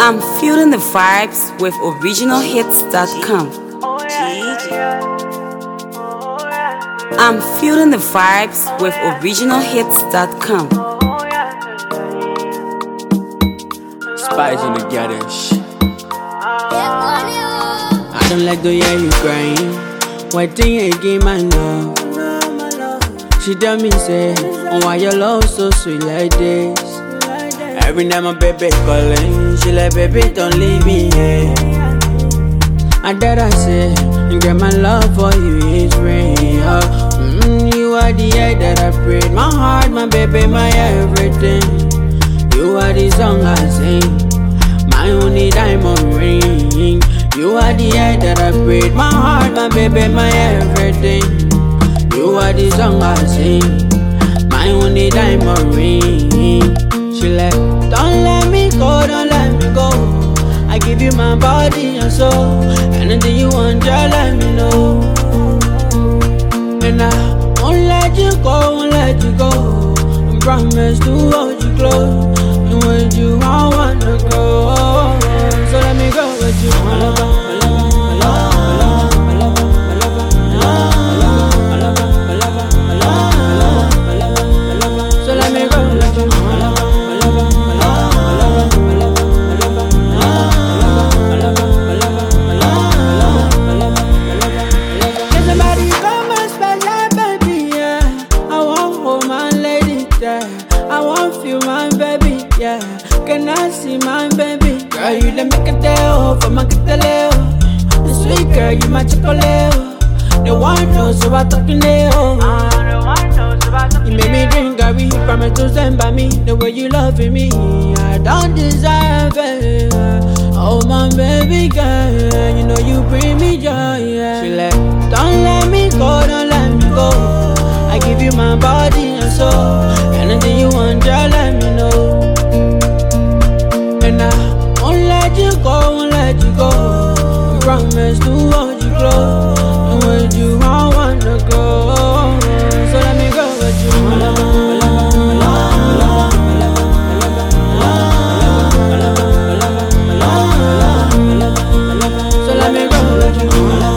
I'm feeling the vibes with originalhits.com. I'm feeling the vibes with originalhits.com. Spice on the garage. I don't like the way you crying. Why think again, my love? She tell me say, oh, why your love so sweet like this? Every night my baby calling, she like, baby, don't leave me here. And that I say, girl, my love for you is real. You are the air that I breathe. My heart, my baby, my everything. You are the song I sing, my only diamond ring. You are the air that I breathe. My heart, my baby, my everything. You are the song I sing, my only diamond ring. She like, don't let me go, don't let me go. I give you my body and soul. Anything you want, just let me know. And I won't let you go, won't let you go. I promise to hold you close. And with you, I wanna go. So let me go with you, my lover. I want feel my baby, yeah. Can I see my baby? Girl, you let me get there, for my get there. The sweet girl, you my chocolate. The one knows so I talking there. You made me drink, girl, we promise to stand by me. The way you loving me, I don't deserve it. Oh my baby girl, you know you bring me joy, yeah. She like, don't let me go, don't let me go. I give you my body and soul. Anything you want, just let me know. And I won't let you go, won't let you go. I promise to hold you close. And with you, I wanna go. So let me go with you, my lover. So let me go with you, my lover.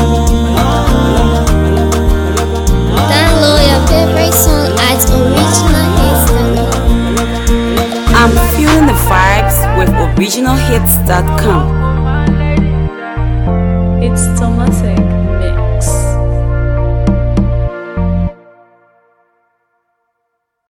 Download your favorite song at originalhits.com. I'm feeling the vibes with originalhits.com. It's Thomas.